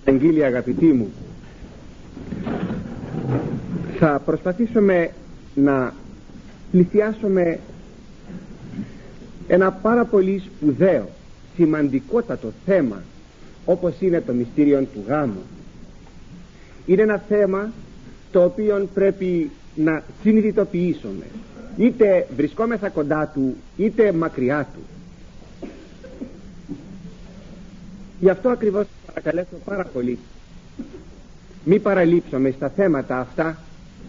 Αγγείλια, αγαπητοί μου, θα προσπαθήσουμε να πλησιάσουμε ένα πάρα πολύ σπουδαίο, σημαντικότατο θέμα, όπως είναι το μυστήριο του γάμου. Είναι ένα θέμα το οποίο πρέπει να συνειδητοποιήσουμε, είτε βρισκόμεθα κοντά του είτε μακριά του. Γι' αυτό ακριβώς παρακαλέσω πάρα πολύ, μη παραλείψουμε στα θέματα αυτά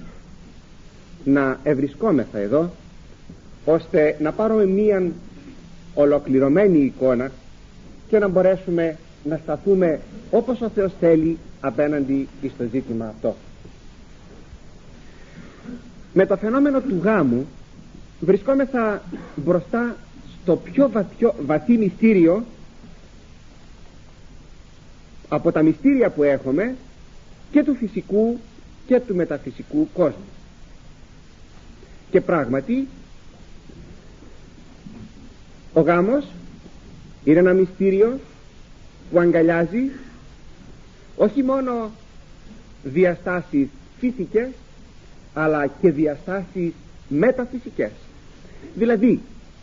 να ευρισκόμεθα εδώ, ώστε να πάρουμε μία ολοκληρωμένη εικόνα και να μπορέσουμε να σταθούμε όπως ο Θεός θέλει απέναντι στο ζήτημα αυτό. Με το φαινόμενο του γάμου βρισκόμεθα μπροστά στο πιο βαθύ μυστήριο από τα μυστήρια που έχουμε και του φυσικού και του μεταφυσικού κόσμου. Και πράγματι ο γάμος είναι ένα μυστήριο που αγκαλιάζει όχι μόνο διαστάσεις φυσικές, αλλά και διαστάσεις μεταφυσικές. Δηλαδή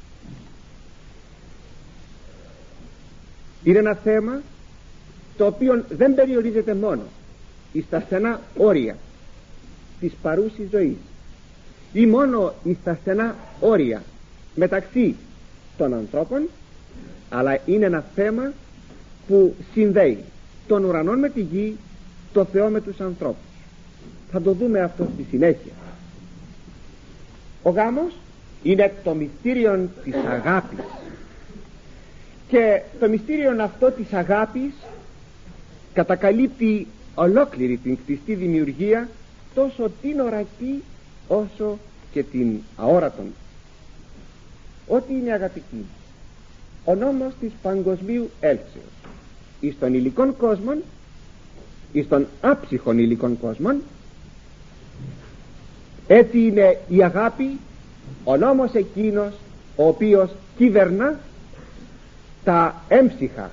είναι ένα θέμα το οποίο δεν περιορίζεται μόνο στα στενά όρια της παρούσης ζωής ή μόνο στα στενά όρια μεταξύ των ανθρώπων, αλλά είναι ένα θέμα που συνδέει τον ουρανό με τη γη, το Θεό με τους ανθρώπους. Θα το δούμε αυτό στη συνέχεια. Ο γάμος είναι το μυστήριο της αγάπης, και το μυστήριο αυτό της αγάπης κατακαλύπτει ολόκληρη την κτιστή δημιουργία, τόσο την ορατή όσο και την αόρατον. Ό,τι είναι, αγαπητοί, ο νόμος της παγκοσμίου έλξεως εις των υλικών κόσμων, εις των άψυχων υλικών κόσμων, έτσι είναι η αγάπη ο νόμος εκείνος ο οποίος κυβερνά τα έμψυχα.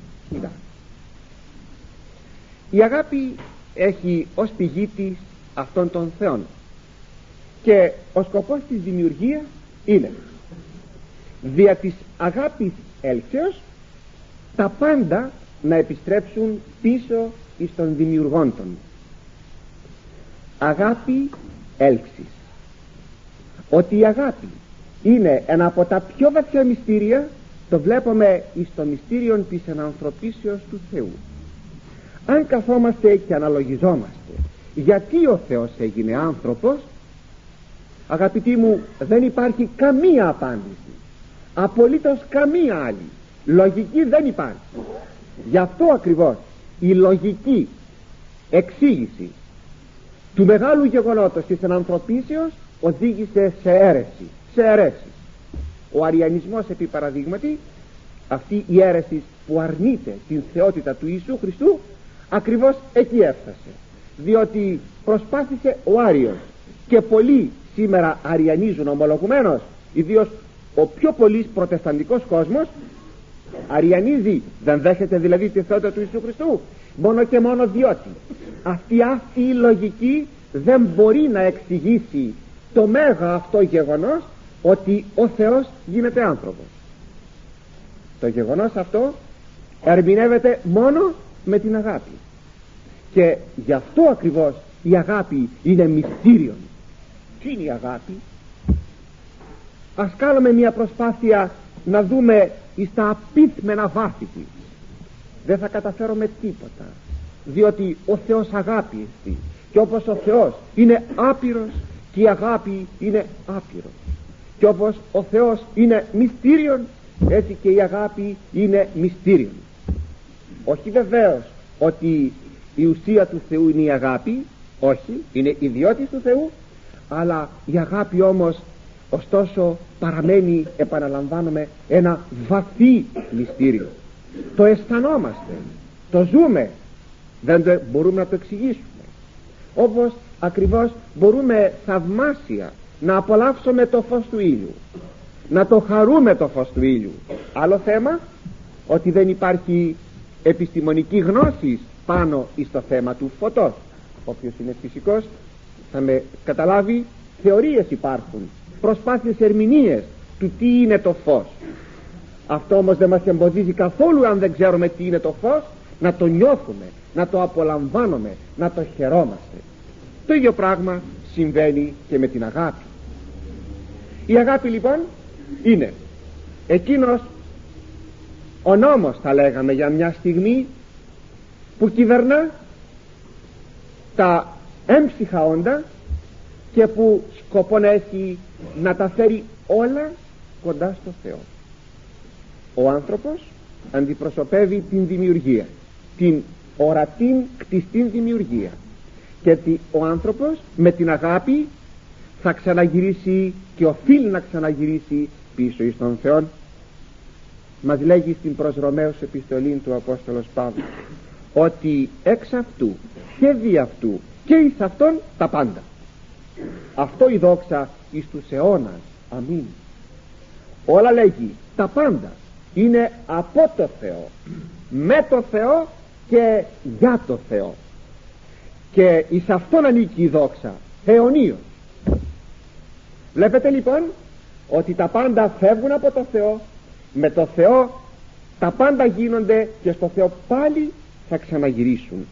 Η αγάπη έχει ως πηγή της αυτόν τον Θεόν, και ο σκοπός της δημιουργίας είναι δια της αγάπης έλξεως τα πάντα να επιστρέψουν πίσω εις τον δημιουργόντων. Αγάπη έλξης. Ότι η αγάπη είναι ένα από τα πιο βαθιά μυστήρια το βλέπουμε εις το μυστήριο της ενανθρωπίσεως του Θεού. Αν καθόμαστε και αναλογιζόμαστε γιατί ο Θεός έγινε άνθρωπος, αγαπητοί μου, δεν υπάρχει καμία απάντηση, απολύτως καμία άλλη λογική δεν υπάρχει. Γι' αυτό ακριβώς η λογική εξήγηση του μεγάλου γεγονότος της ενανθρωπίσεως οδήγησε σε αίρεση. Ο αριανισμός, επί παραδείγματι, αυτή η αίρεση που αρνείται την θεότητα του Ιησού Χριστού, ακριβώς εκεί έφτασε, διότι προσπάθησε ο Άριος, και πολλοί σήμερα αριανίζουν ομολογουμένως, ιδίως ο πιο πολύς προτεσταντικός κόσμος αριανίζει, δεν δέχεται δηλαδή τη θεότητα του Ιησού Χριστού, μόνο και μόνο διότι αυτή η λογική δεν μπορεί να εξηγήσει το μέγα αυτό γεγονός ότι ο Θεός γίνεται άνθρωπος. Το γεγονός αυτό ερμηνεύεται μόνο με την αγάπη, και γι' αυτό ακριβώς η αγάπη είναι μυστήριο. Τι είναι η αγάπη? Ας κάνουμε μια προσπάθεια να δούμε στα απίθμενα βάθη της. Δεν θα καταφέρουμε τίποτα, διότι ο Θεός αγάπη εστί, και όπως ο Θεός είναι άπειρος και η αγάπη είναι άπειρος, και όπως ο Θεός είναι μυστήριον, έτσι και η αγάπη είναι μυστήριον. Όχι βεβαίως ότι η ουσία του Θεού είναι η αγάπη, όχι, είναι ιδιώτης του Θεού, αλλά η αγάπη όμως ωστόσο παραμένει, επαναλαμβάνομαι, ένα βαθύ μυστήριο. Το αισθανόμαστε, το ζούμε, δεν το μπορούμε να το εξηγήσουμε, όπως ακριβώς μπορούμε θαυμάσια να απολαύσουμε το φως του ήλιου, να το χαρούμε το φως του ήλιου. Άλλο θέμα, ότι δεν υπάρχει επιστημονική γνώση πάνω στο θέμα του φωτός. Όποιος είναι φυσικός θα με καταλάβει, θεωρίες υπάρχουν, προσπάθειες ερμηνείες του τι είναι το φως. Αυτό όμως δεν μας εμποδίζει καθόλου, αν δεν ξέρουμε τι είναι το φως, να το νιώθουμε, να το απολαμβάνουμε, να το χαιρόμαστε. Το ίδιο πράγμα συμβαίνει και με την αγάπη. Η αγάπη λοιπόν είναι εκείνος ο νόμος, θα λέγαμε για μια στιγμή, που κυβερνά τα έμψυχα όντα και που σκοπό να έχει να τα φέρει όλα κοντά στο Θεό. Ο άνθρωπος αντιπροσωπεύει την δημιουργία, την ορατήν κτιστήν δημιουργία, και ο άνθρωπος με την αγάπη θα ξαναγυρίσει και οφείλει να ξαναγυρίσει πίσω εις τον Θεό. Μας λέγει στην προς Ρωμαίους επιστολή του Απόστολος Παύλος ότι εξ αυτού και δι' αυτού και εις αυτόν τα πάντα. Αυτό η δόξα εις τους αιώνας. Αμήν. Όλα, λέγει, τα πάντα είναι από το Θεό, με το Θεό και για το Θεό, και εις αυτόν ανήκει η δόξα αιωνίως. Βλέπετε λοιπόν ότι τα πάντα φεύγουν από το Θεό, με το Θεό τα πάντα γίνονται και στο Θεό πάλι θα ξαναγυρίσουν.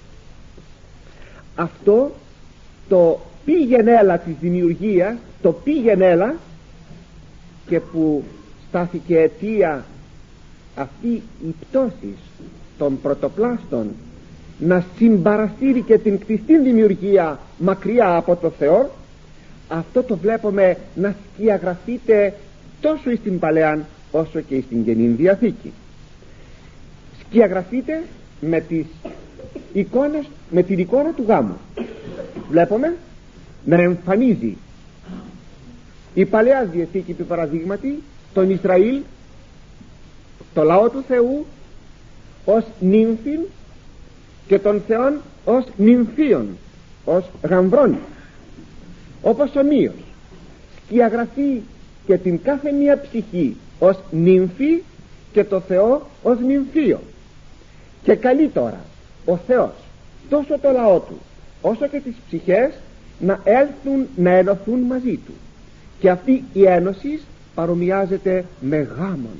Αυτό το πήγαινέλα της δημιουργίας, το πήγαινέλα, και που στάθηκε αιτία αυτή η πτώση των πρωτοπλάστων να συμπαραστήρει και την κτιστή δημιουργία μακριά από το Θεό, αυτό το βλέπουμε να σκιαγραφείται τόσο στην Παλαιάν όσο και στην Καινή Διαθήκη. Σκιαγραφείται με τις εικόνες, με την εικόνα του γάμου. Βλέπουμε να εμφανίζει η Παλαιά Διαθήκη, του παραδείγματι, τον Ισραήλ, το λαό του Θεού, ως νύμφιν και τον Θεόν ως νυμφίον, ως γαμβρών. Όπως ομοίως σκιαγραφεί και την κάθε μία ψυχή ως νύμφη και το Θεό ως νυμφίο, και καλεί τώρα ο Θεός τόσο το λαό του όσο και τις ψυχές να έλθουν, να ενωθούν μαζί του, και αυτή η ένωση παρομοιάζεται με γάμον.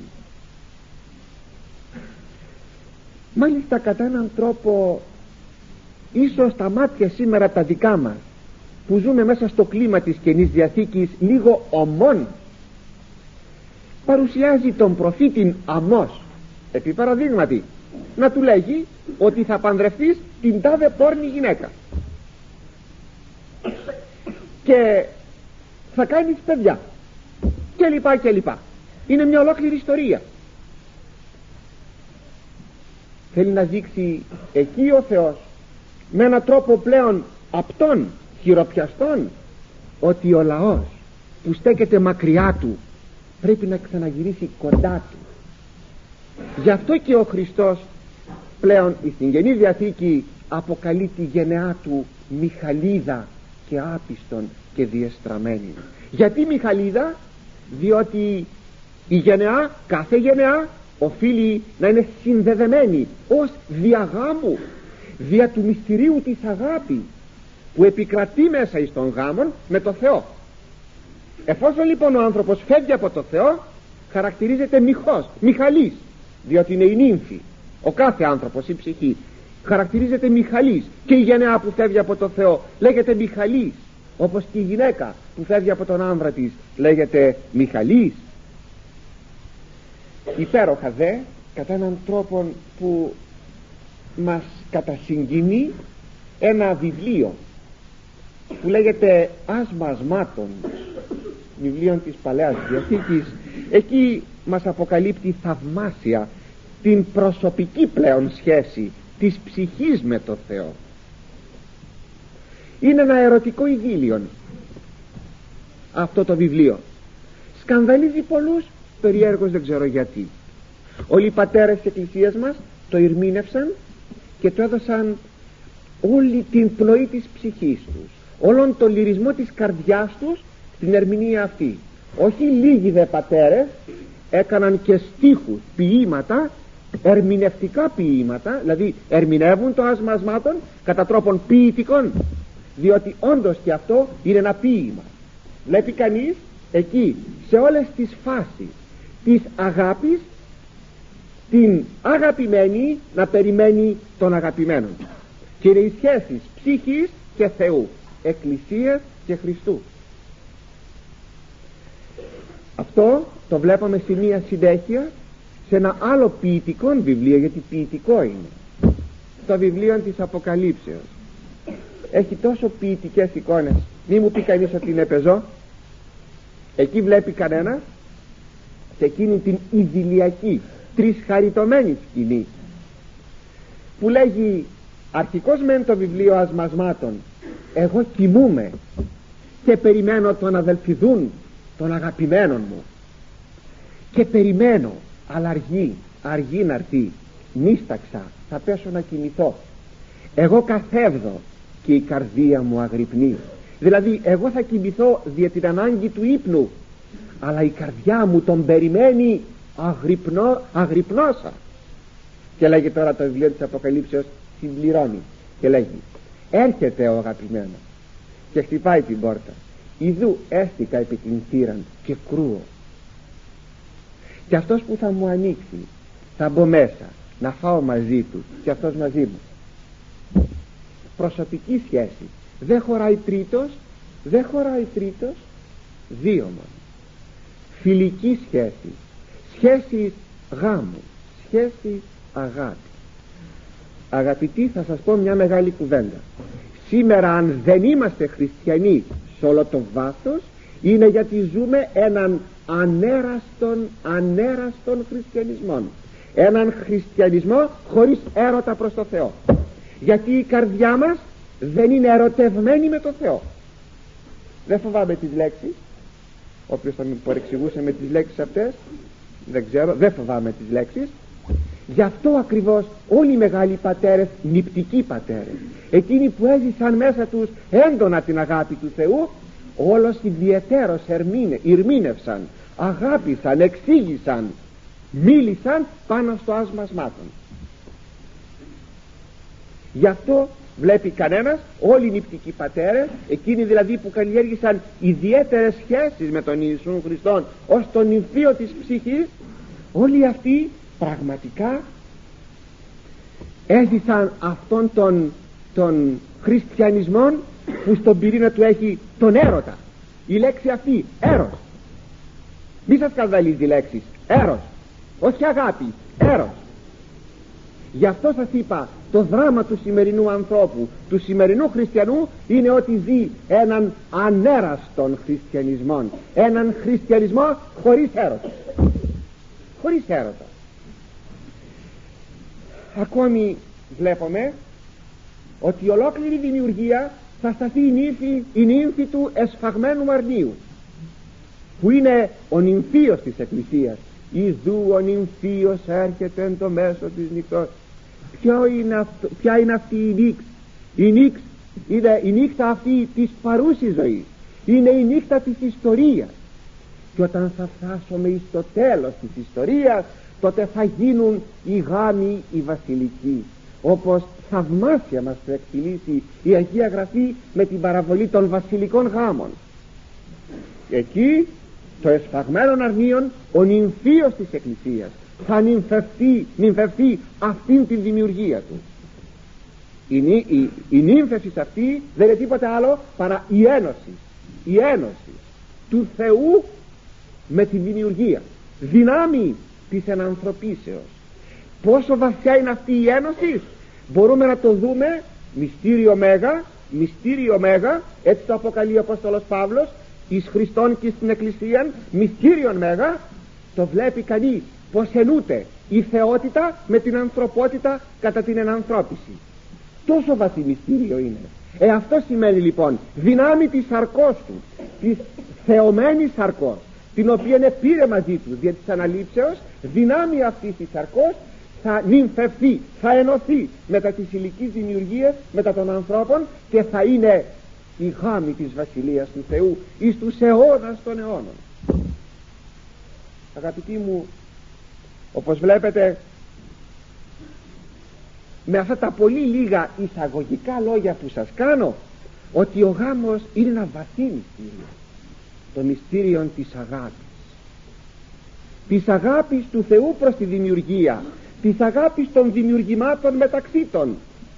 Μάλιστα κατά έναν τρόπο, ίσως τα μάτια σήμερα τα δικά μας που ζούμε μέσα στο κλίμα της Καινής Διαθήκης λίγο ομών, παρουσιάζει τον προφήτην Αμώς, επί παραδείγματι, να του λέγει ότι θα παντρευτείς την τάδε πόρνη γυναίκα και θα κάνεις παιδιά και λοιπά και λοιπά. Είναι μια ολόκληρη ιστορία. Θέλει να δείξει εκεί ο Θεός με έναν τρόπο πλέον απτών, χειροπιαστών, ότι ο λαός που στέκεται μακριά του πρέπει να ξαναγυρίσει κοντά του. Γι' αυτό και ο Χριστός πλέον στην Καινή Διαθήκη αποκαλεί τη γενεά του Μιχαλίδα και άπιστον και διεστραμμένη. Γιατί Μιχαλίδα? Διότι η γενεά, κάθε γενεά οφείλει να είναι συνδεδεμένη ως διαγάμου, δια του μυστηρίου της αγάπη που επικρατεί μέσα εις τον γάμον με το Θεό. Εφόσον λοιπόν ο άνθρωπος φεύγει από το Θεό, χαρακτηρίζεται Μιχός, Μιχαλής, διότι είναι η νύμφη. Ο κάθε άνθρωπος, η ψυχή, χαρακτηρίζεται Μιχαλής, και η γενεά που φεύγει από το Θεό λέγεται Μιχαλής, όπως και η γυναίκα που φεύγει από τον άνδρα της λέγεται Μιχαλής. Υπέροχα δε, κατά έναν τρόπο που μας κατασυγκινεί, ένα βιβλίο που λέγεται Άσμα Ασμάτων, βιβλίο της Παλαιάς Διαθήκης. Εκεί μας αποκαλύπτει θαυμάσια την προσωπική πλέον σχέση της ψυχής με το Θεό. Είναι ένα ερωτικό ειδήλιο αυτό το βιβλίο. Σκανδαλίζει πολλούς, περιέργως δεν ξέρω γιατί. Όλοι οι πατέρες της Εκκλησίας μας το ερμήνευσαν και το έδωσαν όλη την πνοή της ψυχής τους, όλον τον λυρισμό της καρδιάς τους στην ερμηνεία αυτή. Όχι λίγοι δε πατέρες έκαναν και στίχους, ποίηματα ερμηνευτικά ποίηματα, δηλαδή ερμηνεύουν το άσμα ασμάτων κατά τρόπον ποιητικών, διότι όντως και αυτό είναι ένα ποίημα. Βλέπει κανείς εκεί σε όλες τις φάσεις της αγάπης την αγαπημένη να περιμένει τον αγαπημένο, και είναι οι σχέσεις ψυχής και Θεού, Εκκλησίας και Χριστού. Αυτό το βλέπουμε σε μία συνέχεια σε ένα άλλο ποιητικό βιβλίο, γιατί ποιητικό είναι, το βιβλίο της Αποκαλύψεως. Έχει τόσο ποιητικές εικόνες, μη μου πει κανείς ότι είναι πεζό. Εκεί βλέπει κανένα σε εκείνη την ιδηλιακή τρισχαριτωμένη σκηνή που λέγει αρχικώς μεν το βιβλίο ασμασμάτων, εγώ κοιμούμαι και περιμένω τον αδελφιδούν των αγαπημένων μου, και περιμένω, αλλά αργεί να έρθει, νύσταξα, θα πέσω να κοιμηθώ. Εγώ καθέβδω και η καρδία μου αγρυπνεί. Δηλαδή εγώ θα κοιμηθώ δια την ανάγκη του ύπνου, αλλά η καρδιά μου τον περιμένει αγρυπνώσα. Και λέγει τώρα το βιβλίο της Αποκαλύψεως, συμπληρώνει και λέγει, έρχεται ο αγαπημένος και χτυπάει την πόρτα. Ιδού έστηκα επί την θύραν και κρούω, και αυτός που θα μου ανοίξει θα μπω μέσα να φάω μαζί του και αυτός μαζί μου. Προσωπική σχέση, δεν χωράει τρίτος, δύο μόνο. Φιλική σχέση, σχέση γάμου, σχέση αγάπη. Αγαπητοί, θα σας πω μια μεγάλη κουβέντα. Σήμερα αν δεν είμαστε χριστιανοί σε όλο το βάθος, είναι γιατί ζούμε έναν ανέραστον χριστιανισμό, έναν χριστιανισμό χωρίς έρωτα προς το Θεό, γιατί η καρδιά μας δεν είναι ερωτευμένη με το Θεό. Δεν φοβάμαι τις λέξεις, όποιος θα με παρεξηγούσε με τις λέξεις αυτές, δεν ξέρω, δεν φοβάμαι τις λέξεις. Γι' αυτό ακριβώς όλοι οι μεγάλοι πατέρες, νηπτικοί πατέρες, εκείνοι που έζησαν μέσα τους έντονα την αγάπη του Θεού, όλος ιδιαιτέρως ερμήνευσαν, αγάπησαν, εξήγησαν, μίλησαν πάνω στο άσμα ασμάτων. Γι' αυτό βλέπει κανένας, όλοι οι νηπτικοί πατέρες, εκείνοι δηλαδή που καλλιέργησαν ιδιαίτερες σχέσεις με τον Ιησού Χριστόν ως τον νυμφίο της ψυχής, όλοι αυτοί πραγματικά έζησαν αυτόν τον χριστιανισμό που στον πυρήνα του έχει τον έρωτα. Η λέξη αυτή, έρος, μη σας σκανδαλίζει η λέξη, έρος, όχι αγάπη, έρος. Γι' αυτό σας είπα, το δράμα του σημερινού ανθρώπου, του σημερινού χριστιανού, είναι ότι ζει έναν ανέραστον χριστιανισμό, έναν χριστιανισμό χωρίς έρωτα, χωρίς έρωτα. Ακόμη βλέπουμε ότι η ολόκληρη δημιουργία θα σταθεί η νύμφη του εσφαγμένου αρνίου, που είναι ο νυμφίος της Εκκλησίας. Ιδού ο νυμφίος έρχεται εν το μέσο της νυχτός. Ποια είναι αυτή η νύξ? Είναι η νύχτα αυτή της παρούσης ζωής, είναι η νύχτα της ιστορίας, και όταν θα φτάσουμε εις το τέλος της ιστορίας, τότε θα γίνουν οι γάμοι οι βασιλικοί, όπως θαυμάσια μας το εκτιλήσει η Αγία Γραφή με την παραβολή των βασιλικών γάμων. Εκεί το εσφαγμένον αρνίον, ο νυμφίος της Εκκλησίας θα νυμφευτεί αυτήν την δημιουργία του. Η νύμφευση αυτή δεν είναι τίποτα άλλο παρά η ένωση του Θεού με τη δημιουργία, δυνάμει της ενανθρωπίσεως. Πόσο βαθιά είναι αυτή η ένωση μπορούμε να το δούμε μυστήριο μέγα, έτσι το αποκαλεί ο Απόστολος Παύλος εις Χριστόν και στην Εκκλησία, μυστήριον μέγα. Το βλέπει κανείς πως ενούται η θεότητα με την ανθρωπότητα κατά την ενανθρώπιση. Τόσο βαθύ μυστήριο είναι. Αυτό σημαίνει λοιπόν δυνάμει της σαρκός του, της θεωμένης σαρκός, την οποία πήρε μαζί του δια της αναλήψεως. Δυνάμει αυτής της σαρκός θα νυμφευθεί, θα ενωθεί μετά τις ηλικής δημιουργίες, μετά των ανθρώπων, και θα είναι η γάμη της Βασιλείας του Θεού εις τους αιώνας των αιώνων. Αγαπητοί μου, όπως βλέπετε, με αυτά τα πολύ λίγα εισαγωγικά λόγια που σας κάνω, ότι ο γάμος είναι ένα βαθύ μυστήριο, το μυστήριο της αγάπης του Θεού προς τη δημιουργία, της αγάπης των δημιουργημάτων μεταξύ των,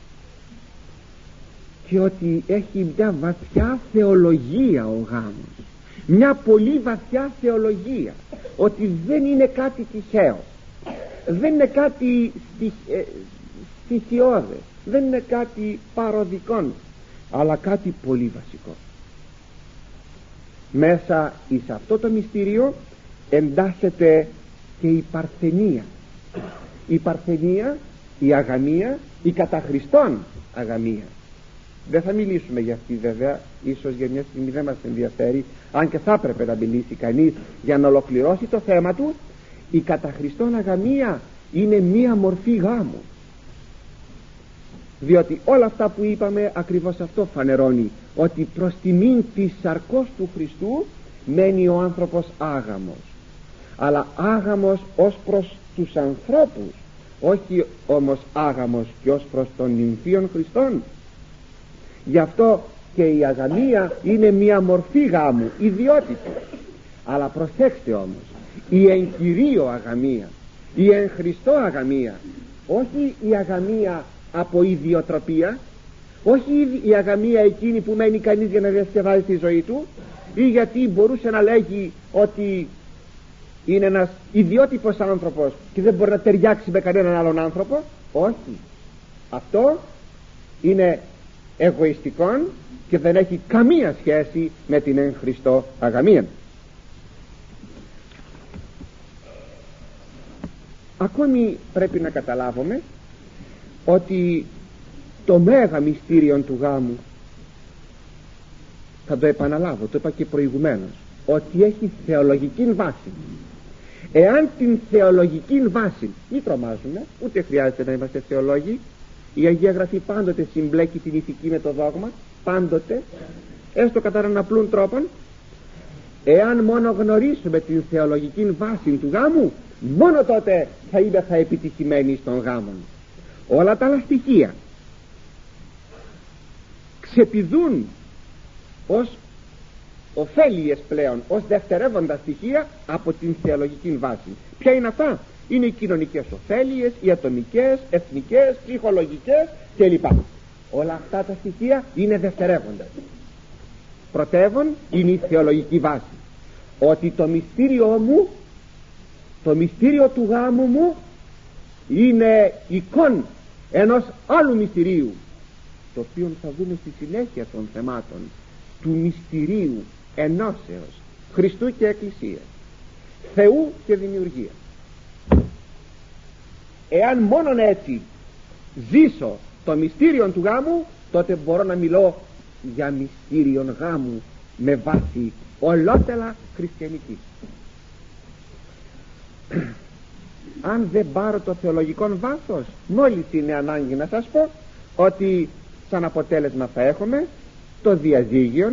και ότι έχει μια βαθιά θεολογία ο γάμος, μια πολύ βαθιά θεολογία, ότι δεν είναι κάτι τυχαίο, δεν είναι κάτι στοιχειώδες, δεν είναι κάτι παροδικό, αλλά κάτι πολύ βασικό. Μέσα εις αυτό το μυστήριο εντάσσεται και η παρθενία, η αγαμία, η κατά Χριστόν αγαμία. Δεν θα μιλήσουμε για αυτή βέβαια, ίσως για μια στιγμή δεν μας ενδιαφέρει, αν και θα έπρεπε να μιλήσει κανείς για να ολοκληρώσει το θέμα του. Η κατά Χριστόν αγαμία είναι μία μορφή γάμου, διότι όλα αυτά που είπαμε ακριβώς αυτό φανερώνει, ότι προς τιμήν της σαρκός του Χριστού μένει ο άνθρωπος άγαμος, αλλά άγαμος ως προς τους ανθρώπους, όχι όμως άγαμος και ως προς τον νυμφίον Χριστόν. Γι' αυτό και η αγαμία είναι μία μορφή γάμου, ιδιότητη. Αλλά προσέξτε όμως, η εν κυρίω αγαμία, η εν Χριστώ αγαμία, όχι η αγαμία από ιδιοτροπία, όχι η αγαμία εκείνη που μένει κανείς για να διασκεδάζει τη ζωή του, ή γιατί μπορούσε να λέγει ότι είναι ένας ιδιότυπος άνθρωπος και δεν μπορεί να ταιριάξει με κανέναν άλλον άνθρωπο. Όχι, αυτό είναι εγωιστικό και δεν έχει καμία σχέση με την εν Χριστώ αγαμία. Ακόμη πρέπει να καταλάβουμε ότι το μέγα μυστήριο του γάμου, θα το επαναλάβω, το είπα και προηγουμένως, ότι έχει θεολογική βάση. Εάν την θεολογική βάση, μην τρομάζουμε, ούτε χρειάζεται να είμαστε θεολόγοι, η Αγία Γραφή πάντοτε συμπλέκει την ηθική με το δόγμα, πάντοτε, έστω κατά έναν απλούν τρόπον. Εάν μόνο γνωρίσουμε την θεολογική βάση του γάμου, μόνο τότε θα επιτυχημένοι στον γάμο. Όλα τα άλλα στοιχεία ξεπηδούν ως ωφέλιες πλέον, ως δευτερεύοντα στοιχεία από την θεολογική βάση. Ποια είναι αυτά? Είναι οι κοινωνικές ωφέλιες, οι ατομικές, εθνικές, ψυχολογικές κλπ. Όλα αυτά τα στοιχεία είναι δευτερεύοντα. Πρωτεύον είναι η θεολογική βάση, ότι το μυστήριό μου, το μυστήριο του γάμου μου είναι εικόν ενός άλλου μυστηρίου, το οποίο θα δούμε στη συνέχεια των θεμάτων, του μυστηρίου ενώσεως Χριστού και Εκκλησίας, Θεού και δημιουργία. Εάν μόνον έτσι ζήσω το μυστήριο του γάμου, τότε μπορώ να μιλώ για μυστήριον γάμου με βάση ολότελα χριστιανική. Αν δεν πάρω το θεολογικό βάθος, μόλις είναι ανάγκη να σας πω ότι σαν αποτέλεσμα θα έχουμε το διαζύγιο,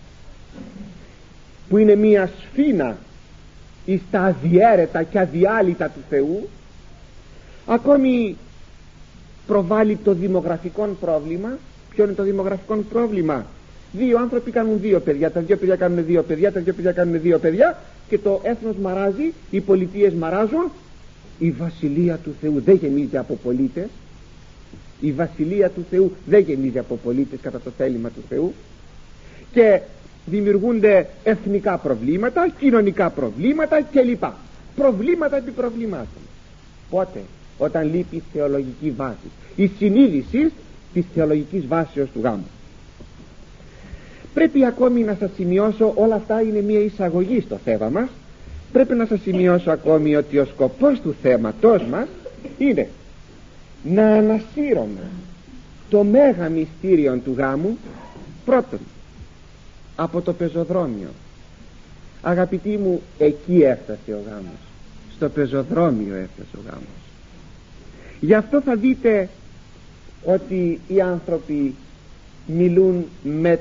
που είναι μία σφήνα εις τα αδιέρετα και αδιάλυτα του Θεού. Ακόμη προβάλλει το δημογραφικό πρόβλημα. Ποιο είναι το δημογραφικό πρόβλημα? Δύο άνθρωποι κάνουν δύο παιδιά, τα δύο παιδιά κάνουν δύο παιδιά, τα δύο παιδιά κάνουν δύο παιδιά, και το έθνος μαράζει, οι πολιτείες μαράζουν. Η βασιλεία του Θεού δεν γεμίζει από πολίτες, η βασιλεία του Θεού δεν γεμίζει από πολίτες κατά το θέλημα του Θεού, και δημιουργούνται εθνικά προβλήματα, κοινωνικά προβλήματα κλπ. Προβλήματα επί προβλημάτων. Πότε? Όταν λείπει η θεολογική βάση, η συνείδηση της θεολογικής βάσεως του γάμου. Πρέπει ακόμη να σας σημειώσω, όλα αυτά είναι μια εισαγωγή στο θέμα μας, πρέπει να σας σημειώσω ακόμη ότι ο σκοπός του θέματός μας είναι να ανασύρουμε το μέγα μυστήριο του γάμου, πρώτον από το πεζοδρόμιο. Αγαπητοί μου, εκεί έφτασε ο γάμος, στο πεζοδρόμιο έφτασε ο γάμος. Γι' αυτό θα δείτε ότι οι άνθρωποι μιλούν με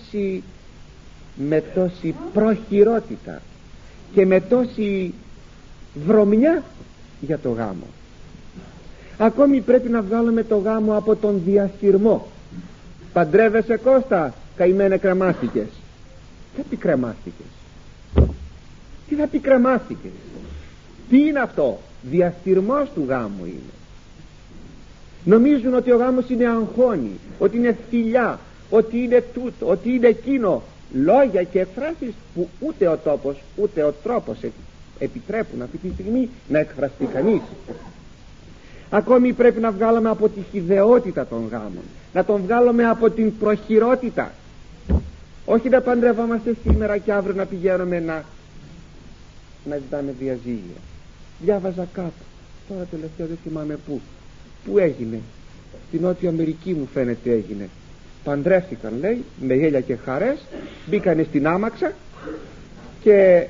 τόση προχειρότητα και με τόση βρωμιά για το γάμο. Ακόμη πρέπει να βγάλουμε το γάμο από τον διαστηρμό. Παντρεύεσαι, Κώστα? Καημένε, κρεμάστηκες. Τι θα πει κρεμάστηκες? Τι θα πει κρεμάστηκες? Τι είναι αυτό? Διαστηρμός του γάμου είναι. Νομίζουν ότι ο γάμος είναι αγχώνη, ότι είναι φιλιά, ότι είναι τούτο, ότι είναι εκείνο. Λόγια και εκφράσεις που ούτε ο τόπος ούτε ο τρόπος επιτρέπουν αυτή τη στιγμή να εκφραστεί κανείς. Ακόμη πρέπει να βγάλουμε από τη χυδαιότητα των γάμων, να τον βγάλουμε από την προχειρότητα. Όχι να παντρευόμαστε σήμερα και αύριο να πηγαίνουμε να ζητάμε διαζύγιο. Διάβαζα κάτω, τώρα τελευταία δεν θυμάμαι πού έγινε, στην Νότια Αμερική μου φαίνεται έγινε. Παντρεύτηκαν, λέει, με γέλια και χαρές, μπήκανε στην άμαξα και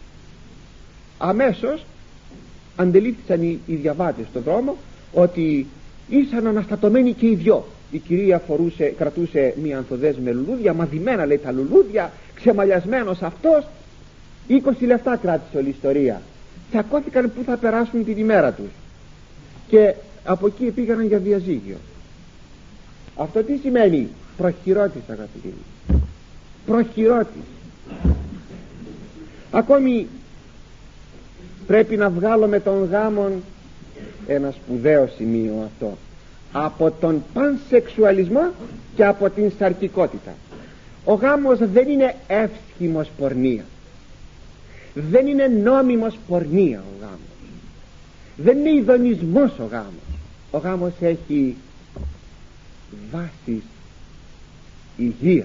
αμέσως αντελήφθησαν οι διαβάτες στον δρόμο ότι ήσαν αναστατωμένοι και οι δυο. Η κυρία κρατούσε μία ανθοδές με λουλούδια, μαδημένα, λέει, τα λουλούδια, ξεμαλιασμένος αυτός. 20 λεπτά κράτησε όλη η ιστορία. Τσακώθηκαν που θα περάσουν την ημέρα τους και από εκεί πήγαν για διαζύγιο. Αυτό τι σημαίνει? Προχειρότης, αγαπητοί μου, προχειρότης. Ακόμη πρέπει να βγάλουμε τον γάμον, ένα σπουδαίο σημείο αυτό, από τον πανσεξουαλισμό και από την σαρκικότητα. Ο γάμος δεν είναι εύσχημος πορνεία, δεν είναι νόμιμος πορνεία ο γάμος, δεν είναι ειδονισμός ο γάμος. Ο γάμος έχει βάσεις υγείας.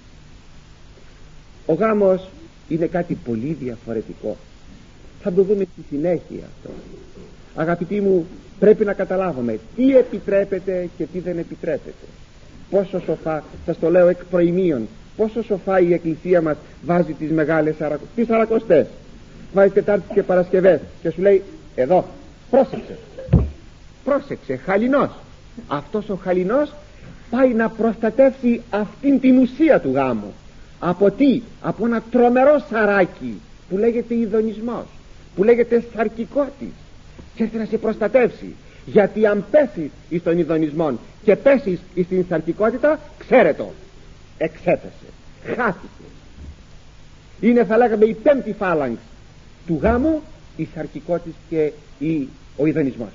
Ο γάμος είναι κάτι πολύ διαφορετικό. Θα το δούμε στη συνέχεια αυτό. Αγαπητοί μου, πρέπει να καταλάβουμε τι επιτρέπεται και τι δεν επιτρέπεται. Πόσο σοφά, σας το λέω εκ προημίων, πόσο σοφά η Εκκλησία μας βάζει τις μεγάλες τις Σαρακοστές. Βάζει Τετάρτης και Παρασκευές και σου λέει, εδώ, πρόσεξε, χαλινός. Αυτός ο χαλινός πάει να προστατεύσει αυτήν την ουσία του γάμου. Από τι? Από ένα τρομερό σαράκι που λέγεται ειδονισμός, που λέγεται σαρκικότης, και έρθει να σε προστατεύσει. Γιατί αν πέσεις εις τον ειδονισμό και πέσεις εις την σαρκικότητα, ξέρετο, εξέπεσε, χάθηκε. Είναι, θα λέγαμε, η πέμπτη φάλαγγ του γάμου, η σαρκικότης και ο ειδονισμός.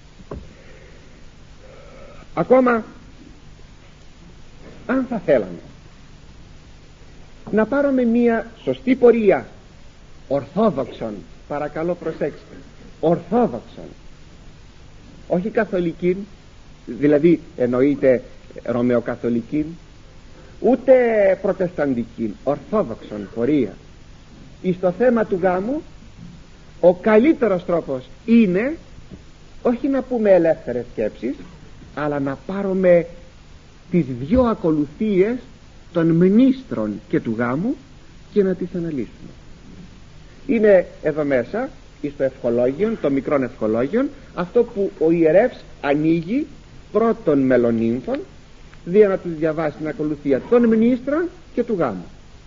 Ακόμα, αν θα θέλαμε να πάρουμε μία σωστή πορεία ορθόδοξον, παρακαλώ προσέξτε, ορθόδοξον, όχι καθολική, δηλαδή εννοείται ρωμαιοκαθολική, ούτε προτεσταντική, ορθόδοξον πορεία εις το θέμα του γάμου, ο καλύτερος τρόπος είναι όχι να πούμε ελεύθερες σκέψεις, αλλά να πάρουμε τις δυο ακολουθίες των μνήστρων και του γάμου και να τις αναλύσουμε. Είναι εδώ μέσα εις το ευχολόγιον, το μικρόν ευχολόγιον, αυτό που ο ιερεύς ανοίγει πρώτων μελονύμφων, δια να τους διαβάσει την ακολουθία των μνήστρων και του γάμου.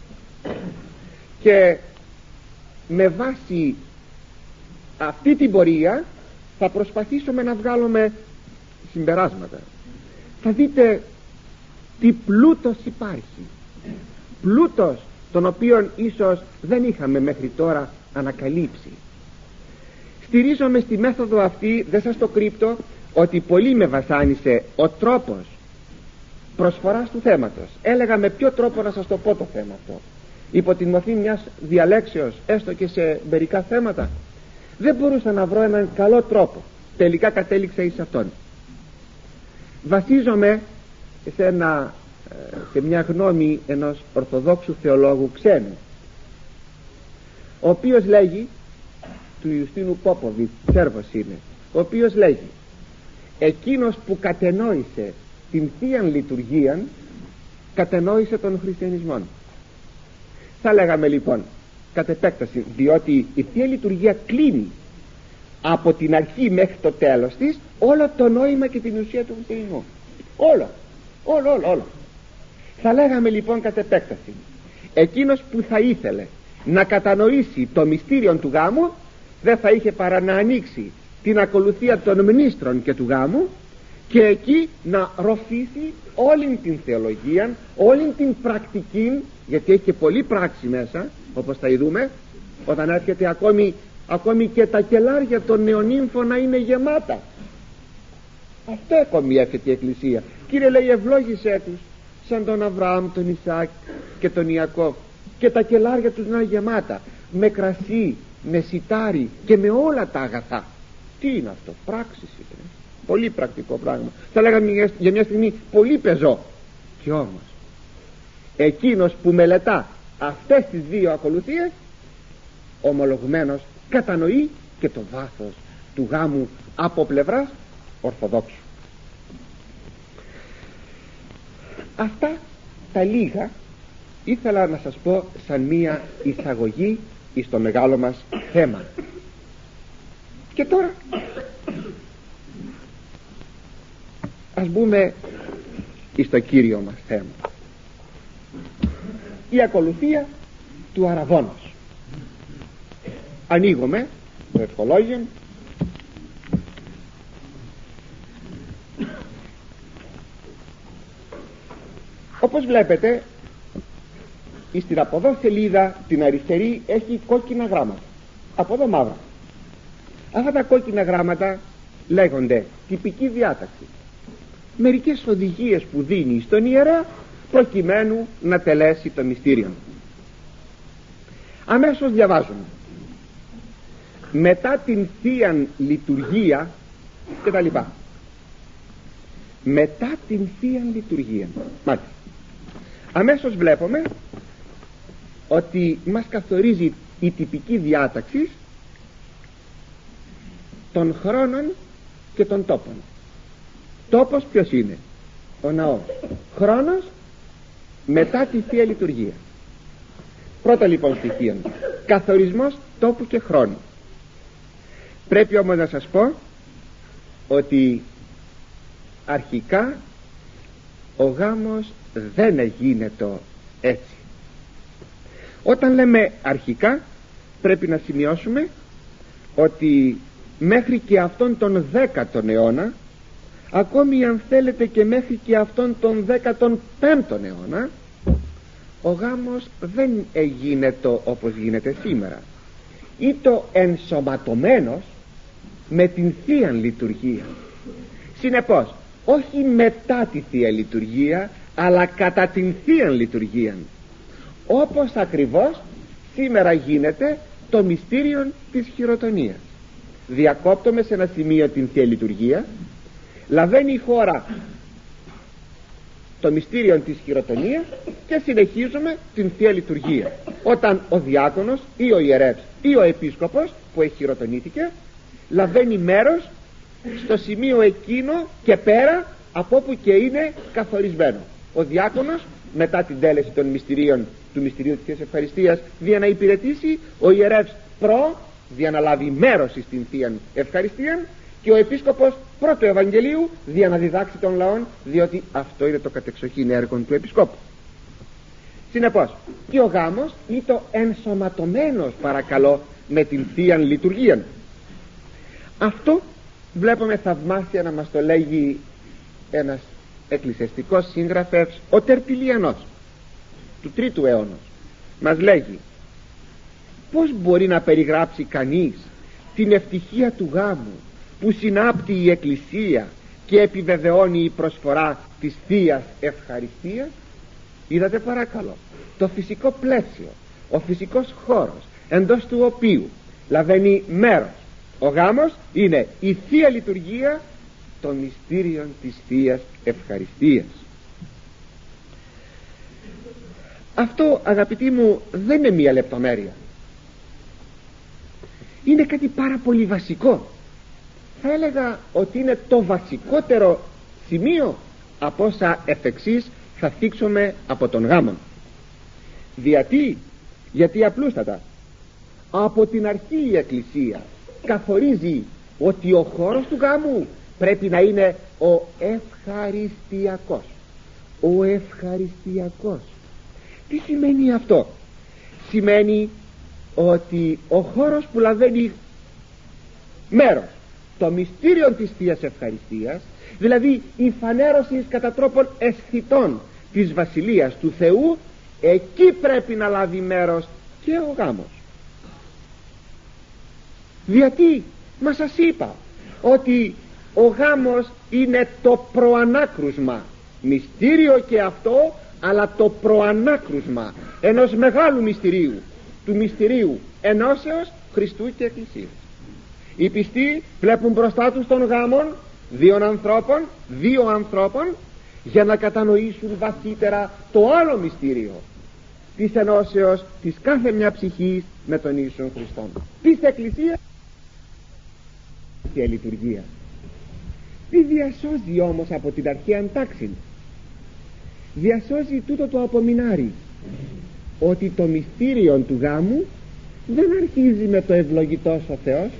Και με βάση αυτή την πορεία θα προσπαθήσουμε να βγάλουμε συμπεράσματα. Θα δείτε τι πλούτος υπάρχει, πλούτος τον οποίον ίσως δεν είχαμε μέχρι τώρα ανακαλύψει. Στηρίζομαι στη μέθοδο αυτή, δεν σας το κρύπτω, ότι πολύ με βασάνισε ο τρόπος προσφοράς του θέματος. Έλεγα με ποιο τρόπο να σας το πω το θέμα αυτό, υπό την μορφή μιας διαλέξεως, έστω και σε μερικά θέματα. Δεν μπορούσα να βρω έναν καλό τρόπο. Τελικά κατέληξα εις αυτόν. Βασίζομαι σε μια γνώμη ενός Ορθοδόξου θεολόγου ξένου, ο οποίος λέγει, του Ιουστίνου Πόποβιτς, Σέρβος είναι, ο οποίος λέγει, εκείνος που κατενόησε την Θείαν Λειτουργίαν κατενόησε τον χριστιανισμό. Θα λέγαμε λοιπόν κατ' επέκταση, διότι η Θεία Λειτουργία κλείνει από την αρχή μέχρι το τέλος της όλο το νόημα και την ουσία του χριστιανισμού. Όλο. Θα λέγαμε λοιπόν κατ' επέκταση, εκείνος που θα ήθελε να κατανοήσει το μυστήριο του γάμου δεν θα είχε παρά να ανοίξει την ακολουθία των μνήστρων και του γάμου, και εκεί να ροφήσει όλη την θεολογία, όλη την πρακτική, γιατί έχει και πολλή πράξη μέσα, όπως θα ειδούμε όταν έρχεται ακόμη και τα κελάρια των νεονύμφων να είναι γεμάτα. Αυτό ακόμη έρχεται η Εκκλησία. Κύριε, λέει, ευλόγησέ τους σαν τον Αβραάμ, τον Ισάκ και τον Ιακώβ, και τα κελάρια τους να είναι γεμάτα με κρασί, με σιτάρι και με όλα τα αγαθά. Τι είναι αυτό? Πράξεις είναι. Πολύ πρακτικό πράγμα. Θα λέγαμε για μια στιγμή πολύ πεζό. Και όμως εκείνος που μελετά αυτές τις δύο ακολουθίες, ομολογουμένος κατανοεί και το βάθος του γάμου από πλευράς Ορθοδόξου. Αυτά τα λίγα ήθελα να σας πω σαν μία εισαγωγή στο μεγάλο μας θέμα. Και τώρα ας μπούμε στο κύριο μας θέμα, η ακολουθία του αραβώνος. Ανοίγουμε το ευχολόγιο. Όπως βλέπετε, στην από εδώ σελίδα την αριστερή έχει κόκκινα γράμματα, από εδώ μαύρα. Αυτά τα κόκκινα γράμματα λέγονται τυπική διάταξη, μερικές οδηγίες που δίνει στον ιερέα προκειμένου να τελέσει το μυστήριο. Αμέσως διαβάζουμε: μετά την Θείαν Λειτουργία και τα λοιπά. Μετά την Θείαν Λειτουργία, μάλιστα, αμέσως βλέπουμε ότι μας καθορίζει η τυπική διάταξη των χρόνων και των τόπων. Τόπος ποιος είναι? Ο ναός. Χρόνος μετά τη Θεία Λειτουργία. Πρώτα λοιπόν στοιχείο, καθορισμός τόπου και χρόνου. Πρέπει όμως να σας πω ότι αρχικά ο γάμος δεν γίνεται έτσι. Όταν λέμε αρχικά, πρέπει να σημειώσουμε ότι μέχρι και αυτόν τον 10ο αιώνα, ακόμη αν θέλετε και μέχρι και αυτόν τον 15ο αιώνα, ο γάμος δεν γίνεται όπως γίνεται σήμερα, ή το ενσωματωμένος με την Θεία Λειτουργία. Συνεπώς, όχι μετά τη Θεία Λειτουργία, αλλά κατά την Θεία Λειτουργία, όπως ακριβώς σήμερα γίνεται το μυστήριο της χειροτονίας. Διακόπτουμε σε ένα σημείο την Θεία Λειτουργία, λαβαίνει η χώρα το μυστήριο της χειροτονίας και συνεχίζουμε την Θεία Λειτουργία, όταν ο διάκονος ή ο ιερεύς ή ο επίσκοπος που χειροτονήθηκε λαβαίνει μέρος στο σημείο εκείνο και πέρα από όπου και είναι καθορισμένο. Ο διάκονος μετά την τέλεση των μυστηρίων του μυστηρίου της ευχαριστίας δια να υπηρετήσει, ο ιερεύς δια να λάβει μέρος στην Θεία Ευχαριστία, και ο επίσκοπος πρώτου Ευαγγελίου δια να διδάξει των λαών, διότι αυτό είναι το κατεξοχήν έργο του επισκόπου. Συνεπώς, και ο γάμος είναι το ενσωματωμένος, παρακαλώ, με την Θεία Λειτουργία. Αυτό βλέπουμε θαυμάσια να μας το λέγει ένας εκκλησιαστικός συγγραφέας, ο Τερτουλιανός του 3ου αιώνα. Μας λέγει πώς μπορεί να περιγράψει κανείς την ευτυχία του γάμου που συνάπτει η Εκκλησία και επιβεβαιώνει η προσφορά της Θείας Ευχαριστίας. Είδατε παρακαλώ το φυσικό πλαίσιο, ο φυσικός χώρος εντός του οποίου λαβαίνει μέρος ο γάμος είναι η Θεία Λειτουργία των μυστήριων της Θείας Ευχαριστίας. Αυτό, αγαπητοί μου, δεν είναι μία λεπτομέρεια, είναι κάτι πάρα πολύ βασικό. Θα έλεγα ότι είναι το βασικότερο σημείο από όσα εφ' εξής θα θίξουμε από τον γάμο. Γιατί απλούστατα από την αρχή η Εκκλησία καθορίζει ότι ο χώρος του γάμου πρέπει να είναι ο ευχαριστιακός. Ο ευχαριστιακός. Τι σημαίνει αυτό? Σημαίνει ότι ο χώρος που λαβαίνει μέρος το μυστήριο της Θείας Ευχαριστίας, δηλαδή η φανέρωση κατά τρόπον αισθητών της Βασιλείας του Θεού, εκεί πρέπει να λάβει μέρος και ο γάμος. Γιατί μα σας είπα ότι ο γάμος είναι το προανάκρουσμα, μυστήριο και αυτό, αλλά το προανάκρουσμα ενός μεγάλου μυστηρίου, του μυστηρίου ενώσεως Χριστού και Εκκλησίας. Οι πιστοί βλέπουν μπροστά τους τον γάμον δύο ανθρώπων για να κατανοήσουν βαθύτερα το άλλο μυστήριο της ενώσεως της κάθε μια ψυχής με τον Ιησού Χριστόν, της Εκκλησίας και λειτουργία. Τι διασώζει όμως από την αρχαία τάξη? Διασώζει τούτο το απομεινάρι, ότι το μυστήριο του γάμου δεν αρχίζει με το ευλογητός ο Θεός.